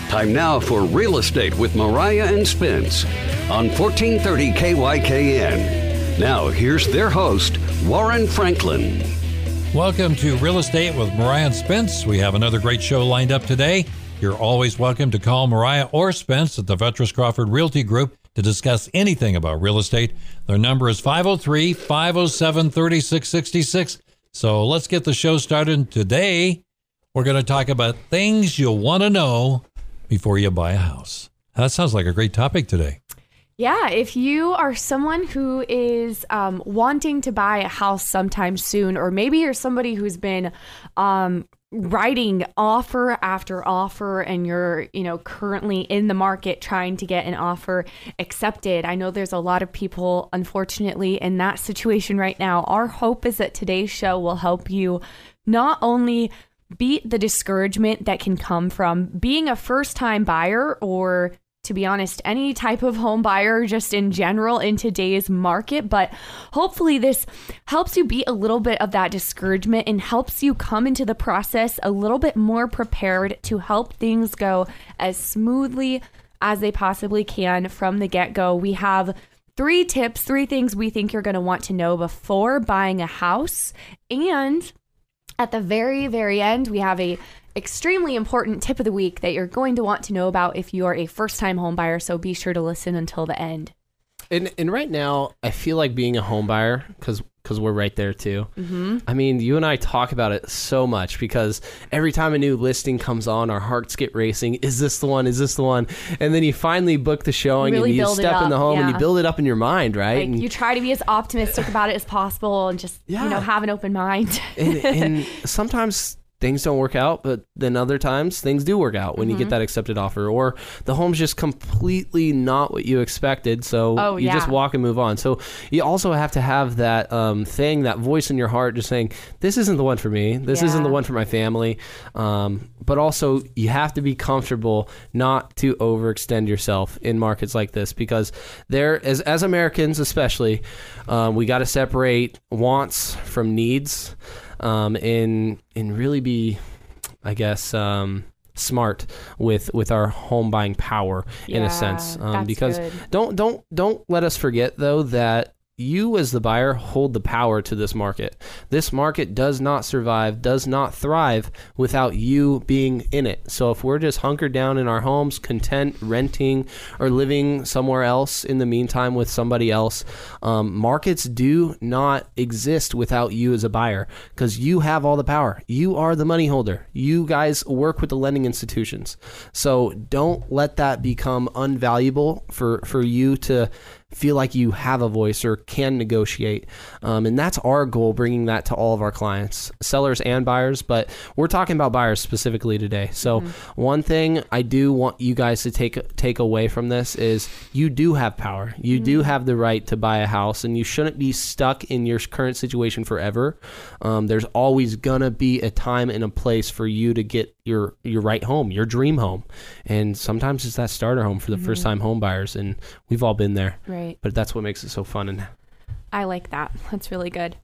Time now for Real Estate with Mariah and Spence on 1430 KYKN. Now, here's their host, Warren Franklin. Welcome to Real Estate with Mariah and Spence. We have another great show lined up today. You're always welcome to call Mariah or Spence at the Vetras Crawford Realty Group to discuss anything about real estate. Their number is 503-507-3666. So let's get the show started. Today, we're going to talk about things you'll want to know before you buy a house. That sounds like a great topic today. Yeah, if you are someone who is wanting to buy a house sometime soon, or maybe you're somebody who's been writing offer after offer and you're, currently in the market trying to get an offer accepted. I know there's a lot of people, unfortunately, in that situation right now. Our hope is that today's show will help you not only beat the discouragement that can come from being a first-time buyer, or to be honest, any type of home buyer just in general in today's market. But hopefully this helps you beat a little bit of that discouragement and helps you come into the process a little bit more prepared to help things go as smoothly as they possibly can from the get-go. We have 3 tips, 3 things we think you're going to want to know before buying a house. And at the very, very end, we have a extremely important tip of the week that you're going to want to know about if you are a first-time home buyer. So be sure to listen until the end. And right now, I feel like being a home buyer, because we're right there too. Mm-hmm. I mean, you and I talk about it so much because every time a new listing comes on, our hearts get racing. Is this the one? Is this the one? And then you finally book the showing and you step in the home and you build it up in your mind, right? Like, you try to be as optimistic about it as possible and just, have an open mind. and sometimes things don't work out, but then other times things do work out when you get that accepted offer, or the home's just completely not what you expected. So you just walk and move on. So you also have to have that thing, that voice in your heart just saying, this isn't the one for me. This isn't the one for my family. But also you have to be comfortable not to overextend yourself in markets like this, because there, as Americans especially, we got to separate wants from needs. And really be, I guess, smart with our home buying power in a sense. Because good. Don't let us forget though that you as the buyer hold the power to this market. This market does not survive, does not thrive without you being in it. So if we're just hunkered down in our homes, content, renting, or living somewhere else in the meantime with somebody else, markets do not exist without you as a buyer, because you have all the power. You are the money holder. You guys work with the lending institutions. So don't let that become unvaluable for you to feel like you have a voice or can negotiate. And that's our goal, bringing that to all of our clients, sellers and buyers, but we're talking about buyers specifically today. So one thing I do want you guys to take away from this is you do have power. You do have the right to buy a house, and you shouldn't be stuck in your current situation forever. There's always gonna be a time and a place for you to get your right home, your dream home. And sometimes it's that starter home for the first time home buyers, and we've all been there. Right. But that's what makes it so fun. And I like that. That's really good.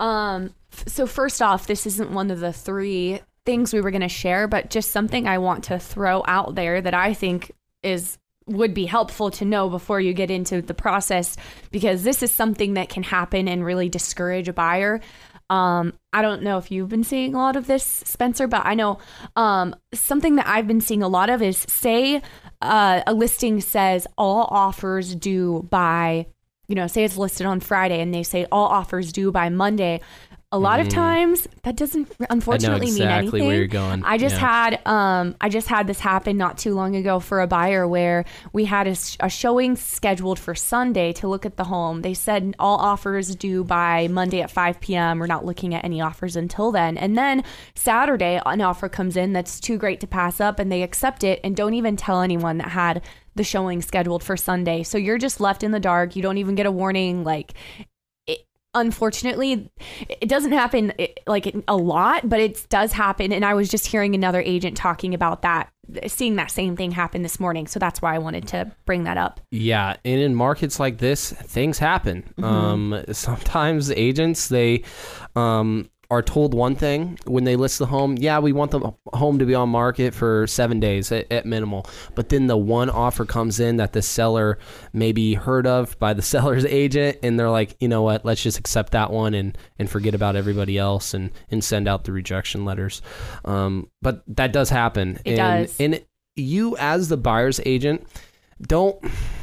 So first off, this isn't one of the 3 things we were going to share, but just something I want to throw out there that I think would be helpful to know before you get into the process, because this is something that can happen and really discourage a buyer. I don't know if you've been seeing a lot of this, Spencer, but I know something that I've been seeing a lot of is, say a listing says all offers due by, say it's listed on Friday and they say all offers due by Monday. A lot of times that doesn't unfortunately mean anything. I know exactly where you're going. I just had this happen not too long ago for a buyer where we had a showing scheduled for Sunday to look at the home. They said all offers due by Monday at 5 p.m. We're not looking at any offers until then. And then Saturday, an offer comes in that's too great to pass up, and they accept it and don't even tell anyone that had the showing scheduled for Sunday. So you're just left in the dark. You don't even get a warning. Unfortunately, it doesn't happen a lot, but it does happen. And I was just hearing another agent talking about that, seeing that same thing happen this morning. So that's why I wanted to bring that up. Yeah. And in markets like this, things happen. Sometimes agents, they are told one thing when they list the home. Yeah, we want the home to be on market for 7 days at minimal. But then the one offer comes in that the seller maybe heard of by the seller's agent, and they're like, you know what, let's just accept that one and forget about everybody else and send out the rejection letters. But that does happen. It does. And you as the buyer's agent, don't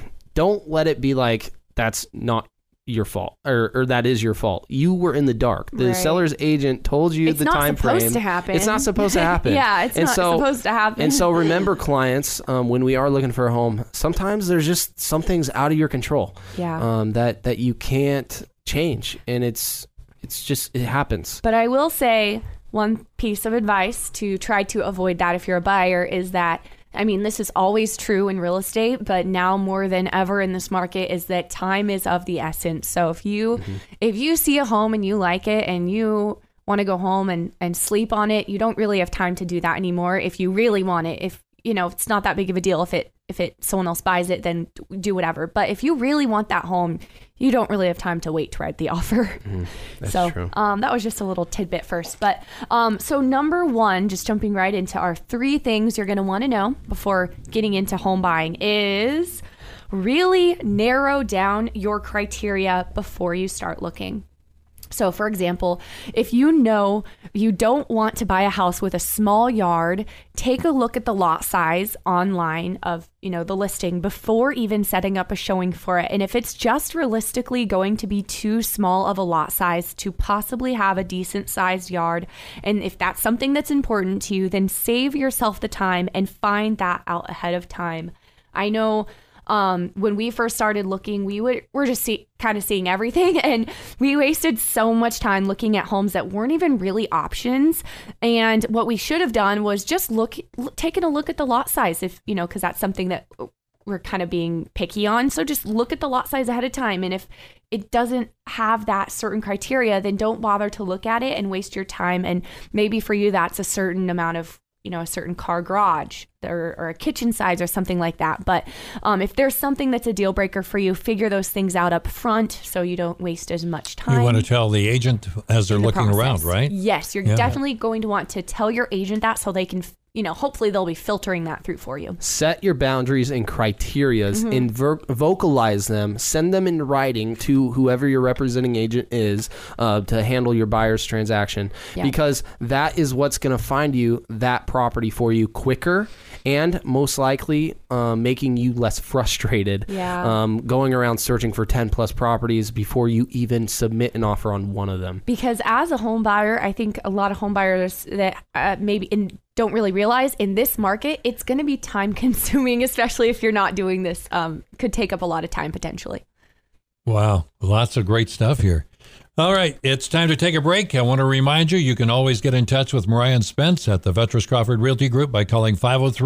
let it be like that's not your fault or that is your fault. You were in the dark. The seller's agent told you the time frame. It's not supposed to happen. It's not supposed to happen. Yeah, it's not supposed to happen. And so remember, clients, when we are looking for a home, sometimes there's just some things out of your control. Yeah. That you can't change, and it's just, it happens. But I will say one piece of advice to try to avoid that if you're a buyer is that, I mean, this is always true in real estate, but now more than ever in this market is that time is of the essence. So if you see a home and you like it and you want to go home and sleep on it, you don't really have time to do that anymore. If you really want it, if it's not that big of a deal. If someone else buys it, then do whatever. But if you really want that home, you don't really have time to wait to write the offer. That's true. That was just a little tidbit first. But so number one, just jumping right into our 3 things you're going to want to know before getting into home buying is really narrow down your criteria before you start looking. So for example, if you know you don't want to buy a house with a small yard, take a look at the lot size online of, the listing before even setting up a showing for it. And if it's just realistically going to be too small of a lot size to possibly have a decent sized yard, and if that's something that's important to you, then save yourself the time and find that out ahead of time. I know when we first started looking, we're just kind of seeing everything, and we wasted so much time looking at homes that weren't even really options. And what we should have done was just taking a look at the lot size, because that's something that we're kind of being picky on. So just look at the lot size ahead of time. And if it doesn't have that certain criteria, then don't bother to look at it and waste your time. And maybe for you, that's a certain amount of a certain car garage or a kitchen size or something like that. But if there's something that's a deal breaker for you, figure those things out up front so you don't waste as much time. You want to tell the agent as they're looking around, right? Yes, you're definitely going to want to tell your agent that so they can, hopefully they'll be filtering that through for you. Set your boundaries and criterias and vocalize them. Send them in writing to whoever your representing agent is to handle your buyer's transaction, because that is what's going to find you that property for you quicker and most likely making you less frustrated going around searching for 10 plus properties before you even submit an offer on one of them. Because as a home buyer, I think a lot of home buyers that don't really realize in this market, it's going to be time consuming, especially if you're not doing this. Could take up a lot of time potentially. Wow. Lots of great stuff here. All right. It's time to take a break. I want to remind you, you can always get in touch with Mariah and Spence at the Vetras Crawford Realty Group by calling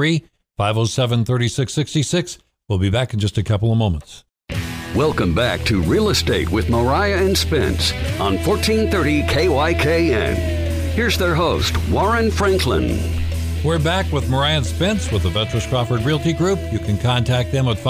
503-507-3666. We'll be back in just a couple of moments. Welcome back to Real Estate with Mariah and Spence on 1430 KYKN. Here's their host, Warren Franklin. We're back with Mariah and Spence with the Vetras Crawford Realty Group. You can contact them at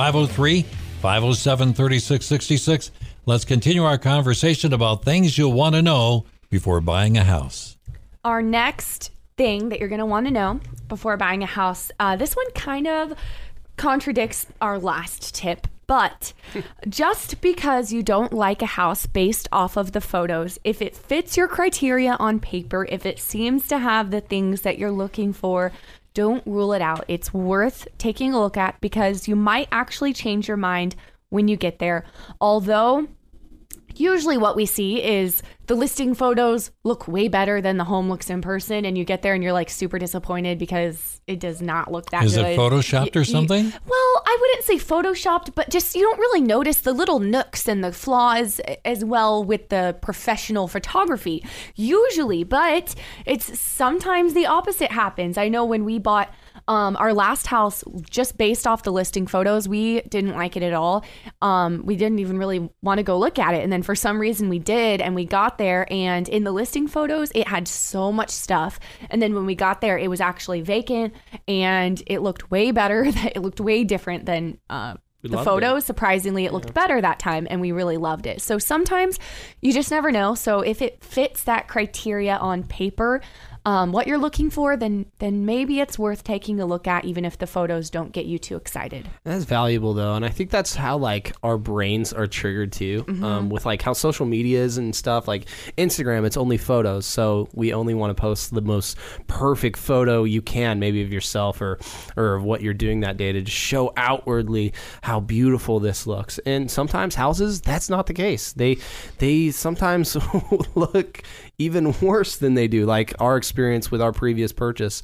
503-507-3666. Let's continue our conversation about things you'll want to know before buying a house. Our next thing that you're going to want to know before buying a house, this one kind of contradicts our last tip. But just because you don't like a house based off of the photos, if it fits your criteria on paper, if it seems to have the things that you're looking for, don't rule it out. It's worth taking a look at because you might actually change your mind when you get there. Although usually what we see is the listing photos look way better than the home looks in person, and you get there and you're like super disappointed because it does not look that good. Is it photoshopped or something? Well, I wouldn't say photoshopped, but just you don't really notice the little nooks and the flaws as well with the professional photography usually, but it's sometimes the opposite happens. I know when we bought our last house, just based off the listing photos, we didn't like it at all. We didn't even really want to go look at it. And then for some reason we did, and we got there, and in the listing photos, it had so much stuff. And then when we got there, it was actually vacant, and it looked way better. It looked way different than the photos. Surprisingly, it looked better that time, and we really loved it. So sometimes you just never know. So if it fits that criteria on paper, what you're looking for, then maybe it's worth taking a look at, even if the photos don't get you too excited. That's valuable, though, and I think that's how like our brains are triggered too, with like how social media is and stuff. Like Instagram, it's only photos, so we only want to post the most perfect photo you can, maybe of yourself or of what you're doing that day, to just show outwardly how beautiful this looks. And sometimes houses, that's not the case. They sometimes look even worse than they do, like our experience with our previous purchase.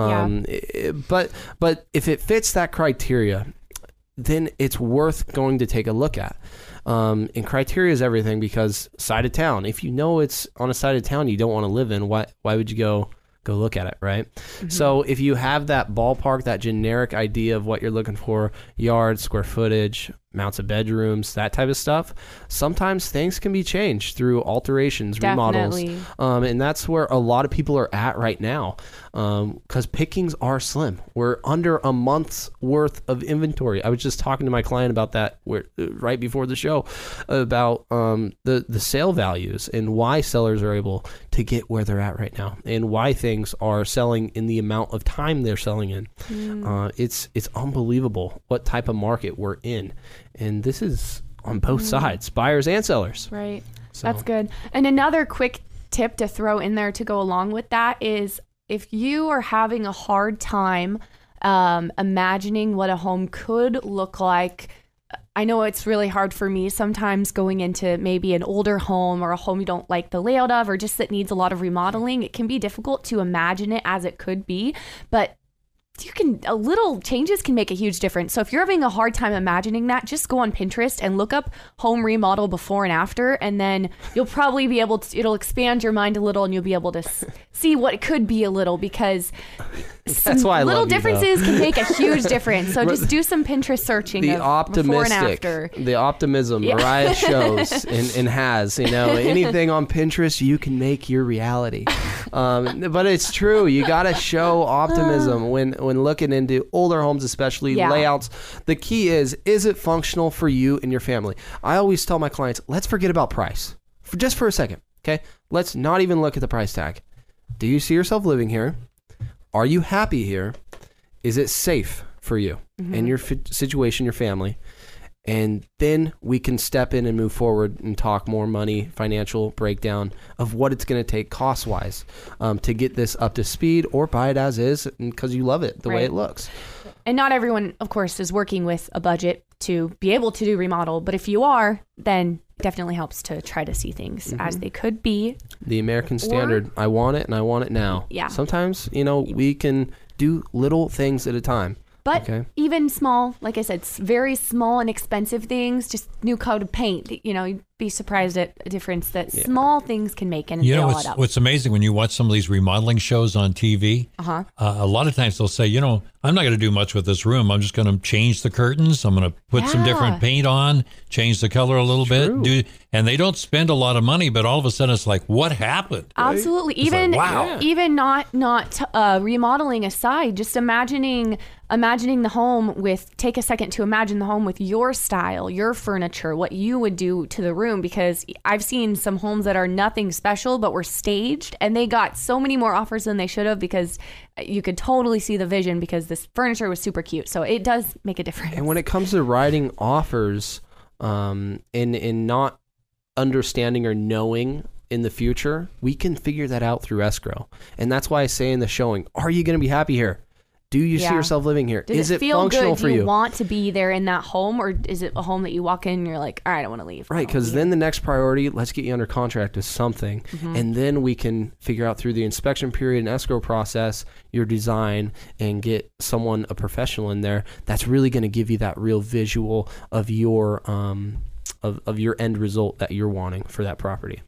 But if it fits that criteria, then it's worth going to take a look at. And criteria is everything, because side of town, if you know it's on a side of town you don't want to live in, why would you go look at it, right? So if you have that ballpark, that generic idea of what you're looking for, yard, square footage, amounts of bedrooms, that type of stuff, sometimes things can be changed through alterations, remodels. And that's where a lot of people are at right now, because pickings are slim. We're under a month's worth of inventory. I was just talking to my client about that right before the show, about the sale values and why sellers are able to get where they're at right now, and why things are selling in the amount of time they're selling in. It's unbelievable what type of market we're in. And this is on both sides, buyers and sellers. Right. So. That's good. And another quick tip to throw in there to go along with that is, if you are having a hard time imagining what a home could look like, I know it's really hard for me sometimes going into maybe an older home or a home you don't like the layout of, or just that needs a lot of remodeling. It can be difficult to imagine it as it could be, but a little changes can make a huge difference. So if you're having a hard time imagining that, just go on Pinterest and look up home remodel before and after, and then you'll probably be able to, it'll expand your mind a little, and you'll be able to see what it could be a little, because that's why little differences can make a huge difference. So just do some Pinterest searching before and after. The optimism Mariah shows and has, anything on Pinterest, you can make your reality. But it's true. You got to show optimism when looking into older homes, especially layouts. The key is it functional for you and your family? I always tell my clients, let's forget about price just for a second. Okay. Let's not even look at the price tag. Do you see yourself living here? Are you happy here? Is it safe for you and your situation, your family? And then we can step in and move forward and talk more money, financial breakdown of what it's going to take cost-wise to get this up to speed, or buy it as is because you love it the way it looks. And not everyone, of course, is working with a budget to be able to do remodel. But if you are, then it definitely helps to try to see things as they could be. The American standard. I want it, and I want it now. Yeah. Sometimes, we can do little things at a time. But even small, like I said, very small and expensive things, just new coat of paint, you'd be surprised at a difference that small things can make. And what's amazing when you watch some of these remodeling shows on TV, a lot of times they'll say, I'm not going to do much with this room. I'm just going to change the curtains. I'm going to put some different paint on, change the color a little bit. And they don't spend a lot of money, but all of a sudden it's like, what happened? Absolutely. Right? Even not remodeling aside, just imagining the home take a second to imagine the home with your style, your furniture, what you would do to the room, because I've seen some homes that are nothing special but were staged, and they got so many more offers than they should have, because you could totally see the vision, because this furniture was super cute. So it does make a difference. And when it comes to writing offers, in not understanding or knowing in the future, we can figure that out through escrow. And that's why I say in the showing, are you going to be happy here? Do you see yourself living here? Is it feel functional good? for you? Do you want to be there in that home, or is it a home that you walk in and you're like, all right, I want to leave? Right, because then the next priority, let's get you under contract with something. And then we can figure out through the inspection period and escrow process your design, and get a professional in there that's really going to give you that real visual of your of your end result that you're wanting for that property.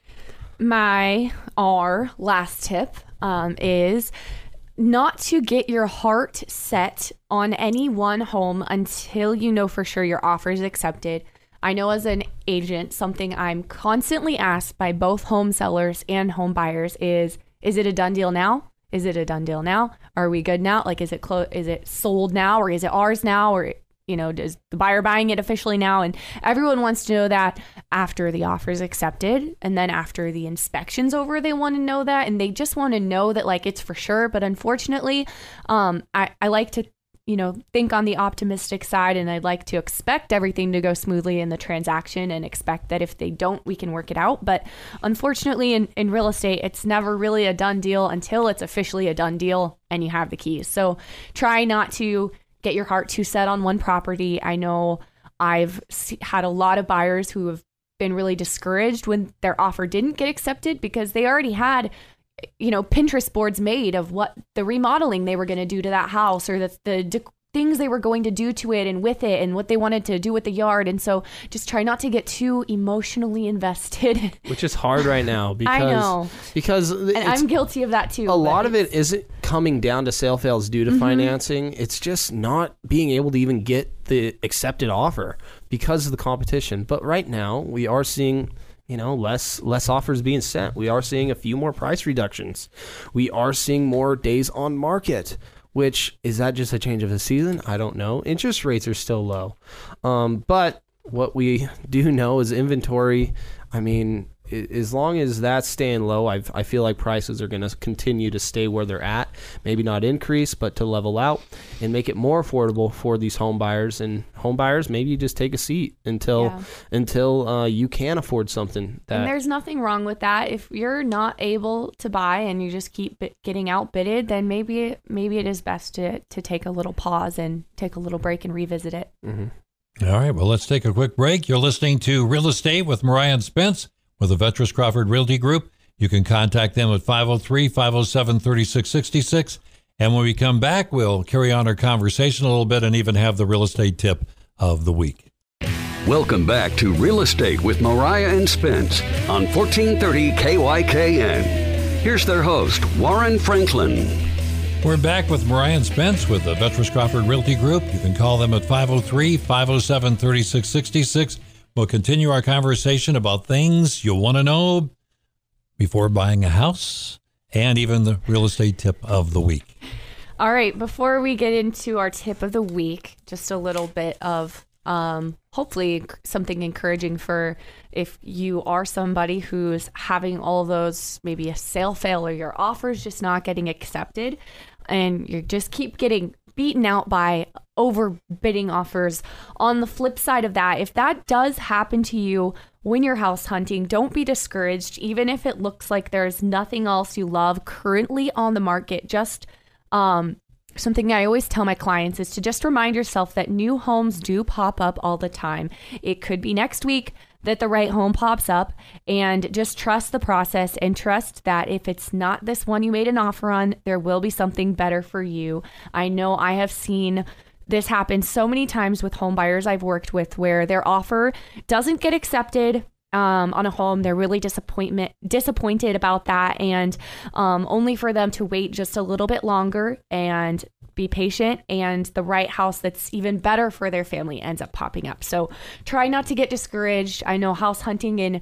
Our last tip is not to get your heart set on any one home until you know for sure your offer is accepted. I know as an agent, something I'm constantly asked by both home sellers and home buyers is it a done deal now? Is it a done deal now? Are we good now? Like, is it sold now, or is it ours now? Or is the buyer buying it officially now? And everyone wants to know that after the offer is accepted, and then after the inspection's over, they want to know that, and they just want to know that like it's for sure. But unfortunately, I like to think on the optimistic side, and I'd like to expect everything to go smoothly in the transaction and expect that if they don't, we can work it out. But unfortunately, in real estate, it's never really a done deal until it's officially a done deal and you have the keys. So try not to get your heart too set on one property. I know I've had a lot of buyers who have been really discouraged when their offer didn't get accepted because they already had Pinterest boards made of what the remodeling they were going to do to that house, or the things they were going to do to it and with it, and what they wanted to do with the yard. And so just try not to get too emotionally invested. Which is hard right now because I know. And I'm guilty of that too. A lot of it isn't coming down to sale fails due to financing. It's just not being able to even get the accepted offer because of the competition. But right now we are seeing less offers being sent. We are seeing a few more price reductions. We are seeing more days on market, which is that just a change of the season? I don't know. Interest rates are still low. But what we do know is inventory, as long as that's staying low, I feel like prices are going to continue to stay where they're at. Maybe not increase, but to level out and make it more affordable for these home buyers. And home buyers, maybe you just take a seat until you can afford something. And there's nothing wrong with that. If you're not able to buy and you just keep getting outbidded, then maybe it is best to take a little pause and take a little break and revisit it. Mm-hmm. All right. Well, let's take a quick break. You're listening to Real Estate with Mariah and Spence with the Vetras Crawford Realty Group. You can contact them at 503-507-3666. And when we come back, we'll carry on our conversation a little bit and even have the real estate tip of the week. Welcome back to Real Estate with Mariah and Spence on 1430 KYKN. Here's their host, Warren Franklin. We're back with Mariah and Spence with the Vetras Crawford Realty Group. You can call them at 503-507-3666. We'll continue our conversation about things you'll want to know before buying a house and even the real estate tip of the week. All right. Before we get into our tip of the week, just a little bit of hopefully something encouraging for if you are somebody who's having all of those, maybe a sale fail or your offer's just not getting accepted and you just keep getting beaten out by overbidding offers. On the flip side of that, if that does happen to you when you're house hunting, don't be discouraged. Even if it looks like there's nothing else you love currently on the market, just something I always tell my clients is to just remind yourself that new homes do pop up all the time. It could be next week that the right home pops up, and just trust the process and trust that if it's not this one you made an offer on, there will be something better for you. I know I have seen this happen so many times with home buyers I've worked with where their offer doesn't get accepted on a home. They're really disappointed about that, and only for them to wait just a little bit longer and be patient, and the right house that's even better for their family ends up popping up. So try not to get discouraged. I know house hunting in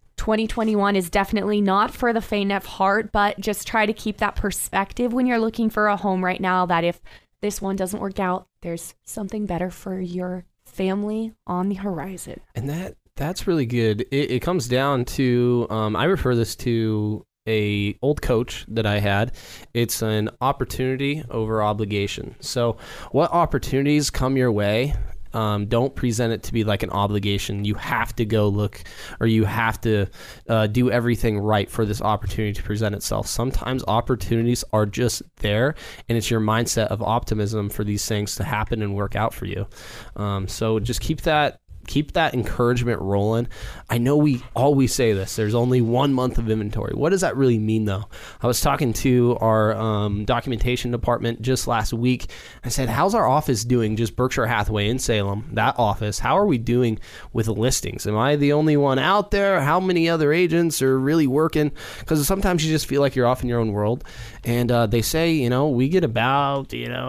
2021 is definitely not for the faint of heart, but just try to keep that perspective when you're looking for a home right now, that if this one doesn't work out, there's something better for your family on the horizon. And that's really good. It comes down to, I refer this to a old coach that I had. It's an opportunity over obligation. So what opportunities come your way, don't present it to be like an obligation. You have to go look, or you have to do everything right for this opportunity to present itself. Sometimes opportunities are just there, and it's your mindset of optimism for these things to happen and work out for you. So just keep that encouragement rolling. I know we always say this, there's only 1 month of inventory. What does that really mean though? I was talking to our documentation department just last week. I said, how's our office doing? Just Berkshire Hathaway in Salem, that office. How are we doing with listings? Am I the only one out there? How many other agents are really working? Because sometimes you just feel like you're off in your own world. And they say, we get about,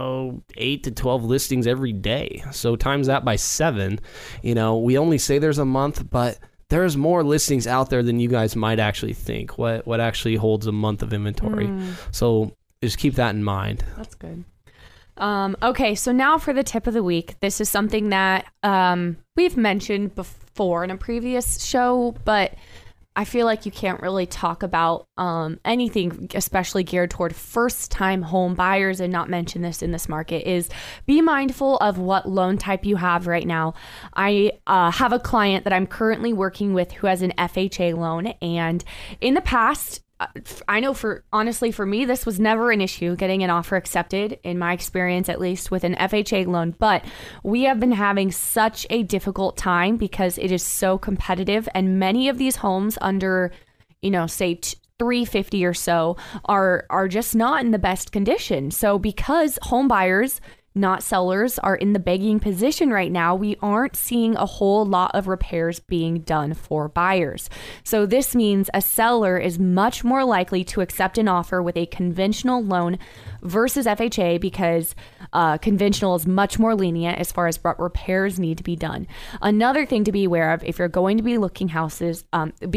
8 to 12 listings every day. So times that by 7, we only say there's a month, but there's more listings out there than you guys might actually think. What actually holds a month of inventory. So just keep that in mind. That's good. Okay, so now for the tip of the week. This is something that we've mentioned before in a previous show, but I feel like you can't really talk about anything, especially geared toward first-time home buyers, and not mention this in this market, is be mindful of what loan type you have right now. I have a client that I'm currently working with who has an FHA loan, and in the past, I know for me, this was never an issue getting an offer accepted, in my experience, at least with an FHA loan. But we have been having such a difficult time because it is so competitive, and many of these homes under, say $350 or so are just not in the best condition. So because home buyers, not sellers, are in the begging position right now, we aren't seeing a whole lot of repairs being done for buyers. So this means a seller is much more likely to accept an offer with a conventional loan versus FHA because conventional is much more lenient as far as what repairs need to be done. Another thing to be aware of, if you're going to be looking at houses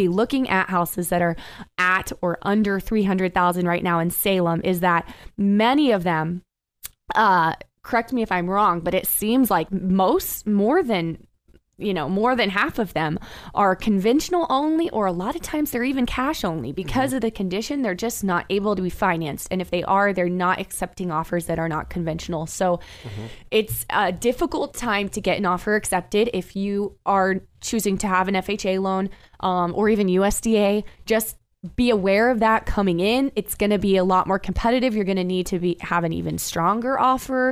that are at or under $300,000 right now in Salem, is that many of them, correct me if I'm wrong, but it seems like more than half of them are conventional only, or a lot of times they're even cash only because of the condition. They're just not able to be financed. And if they are, they're not accepting offers that are not conventional. So it's a difficult time to get an offer accepted. If you are choosing to have an FHA loan or even USDA, just be aware of that coming in. It's going to be a lot more competitive. You're going to need to have an even stronger offer.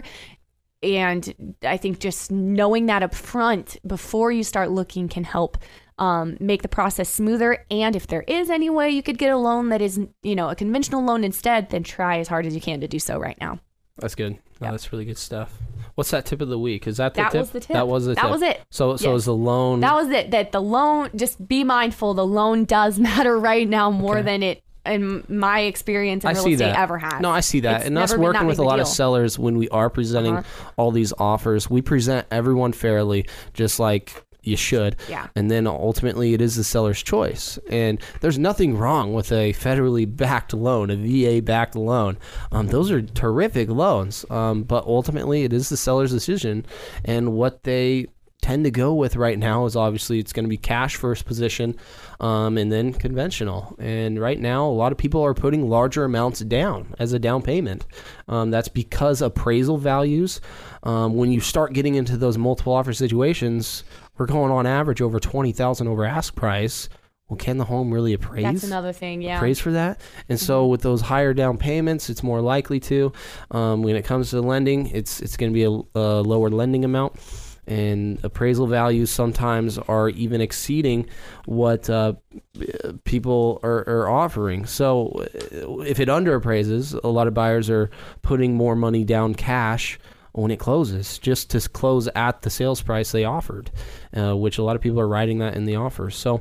And I think just knowing that up front before you start looking can help make the process smoother. And if there is any way you could get a loan that is, a conventional loan instead, then try as hard as you can to do so right now. That's good. No, that's really good stuff. What's that tip of the week? Is that the tip? That was the tip. That was the tip. That was it. So is the loan... That was it. That the loan, just be mindful, the loan does matter right now more than it, in my experience, in real estate ever has. No, I see that. And us working with a lot of sellers, when we are presenting all these offers, we present everyone fairly, just like you should. Yeah. And then ultimately it is the seller's choice. And there's nothing wrong with a federally backed loan, a VA backed loan. Those are terrific loans. But ultimately it is the seller's decision. And what they tend to go with right now is obviously it's going to be cash first position, and then conventional. And right now a lot of people are putting larger amounts down as a down payment. That's because appraisal values, when you start getting into those multiple offer situations, we're going on average over $20,000 over ask price. Well, can the home really appraise? That's another thing, yeah. Appraise for that? And so with those higher down payments, it's more likely to. When it comes to lending, it's going to be a lower lending amount. And appraisal values sometimes are even exceeding what people are offering. So if it underappraises, a lot of buyers are putting more money down cash when it closes, just to close at the sales price they offered, which a lot of people are writing that in the offer. So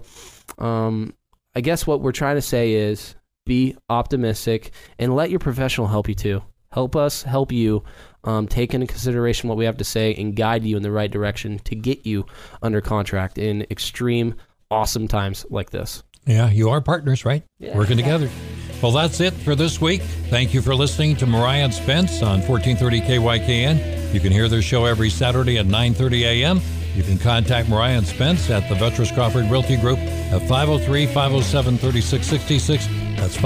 I guess what we're trying to say is be optimistic and let your professional help you too. Help us help you. Take into consideration what we have to say and guide you in the right direction to get you under contract in extreme, awesome times like this. Yeah, you are partners, right? Yeah. Working together. Well, that's it for this week. Thank you for listening to Mariah and Spence on 1430 KYKN. You can hear their show every Saturday at 9:30 a.m. You can contact Mariah and Spence at the Vetras Crawford Realty Group at 503-507-3666. That's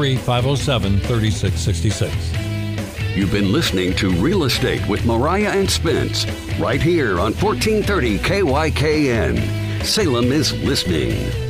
503-507-3666. You've been listening to Real Estate with Mariah and Spence, right here on 1430 KYKN. Salem is listening.